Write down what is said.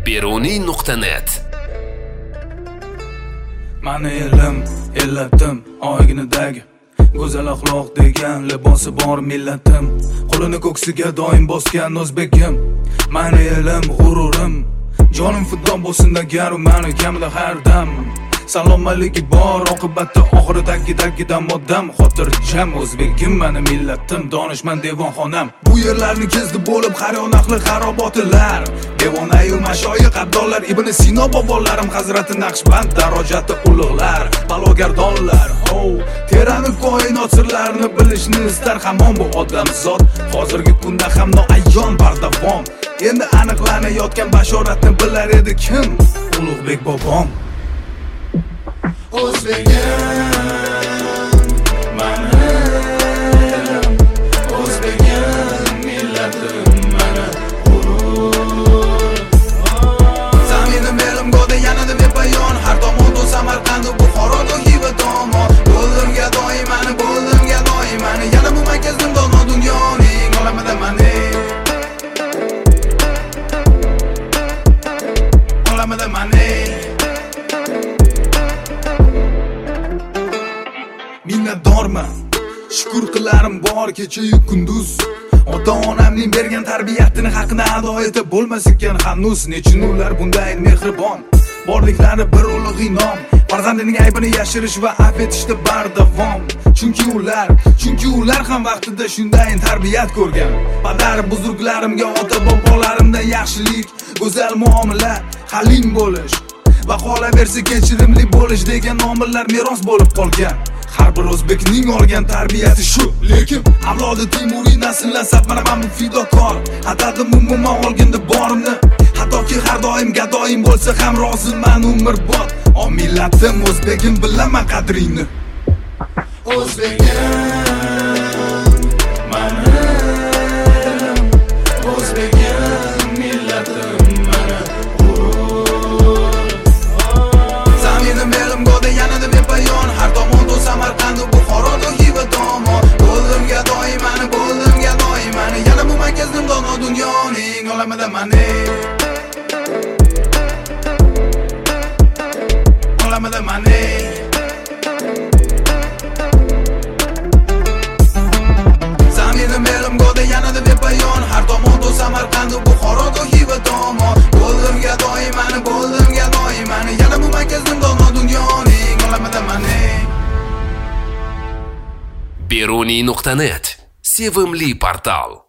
Beruniy.net. Mani elim, ellatim, oyginidagi go'zal axloq degan libosi bor millatim. Qo'lini ko'ksiga doim bosgan o'zbegim. Mani elim, g'ururim, jonim fido bo'lsin agar mani kamida har dam. Salomatligi bor, oqibatda oxiridagi moddam. Xotirjam o'zbegim, mani millatim, donishmand devonxonam. Bu yerlarni kezdi bo'lib qaryon ahli xarobotilar. Devonayu mashoyiq abdollar, Ibn Sino bobolarim, Hazrati Naqshband darajati ulug'lar, balogardonlar. Terani koinot sirlarini bilishni istar hamon bu odamzod. Hozirgi kunda ham noayon bardavom. Endi aniqlanayotgan bashoratni bilar edi kim? Ulug'bek bobom. O'zbegim, mani elim, o'zbegim, millatim, mani g'urur. Zaminim elim go'da yanada bepayon, har tomonda Samarqand, Buxoro, Xiva tomon. Bo'ldim gadoy mani, yana bu markazim dono dunyoning olamida mani. Olamida mani. Minnatdorman, shukr qilarim bor kecha-yu kunduz. Ota-onamning bergan tarbiyatini haqini ado etib bo'lmas ekan hanuz. Nechun ular bunday mehribon, borliklari bir ulug' inom. Farzandining aybini yashirish va afv etishda bardavom. Chunki ular ham vaqtida shunday tarbiyat ko'rgan. Padar buzurglarimga, ota bobolarimdan yaxshilik, go'zal muomala, halim bo'lish va qolaversa kechirimli bo'lish degan omillar meros bo'lib qolgan. Har bir o'zbekning olgan tarbiyati shu, lekin avlodi Timuriy nasllasab mana men bu fidokor. Atadim umuman olganda borimni, hattoki har doim gadoyim bo'lsa ham roziman umrbod. O millatim, o'zbegim, bilaman qadringni. O'zbegim, mani elim, o'zbegim, millatim, mani g'urur. Zaminim elim go'da yanada bepayon, har tomonda Samarqand, Buxoro, Xiva tomon. Bo'ldim gadoy mani, yana bu markazim dono dunyoning olamida mani. Olamida mani. Zaminim elim go'da yanada bepayon, har tomonda Samarqand, Buxoro, Xiva tomon. Bo'ldim gadoy mani, yana bu markazim dono dunyoning olamida mani. Beruniy.net. Sevimli portal.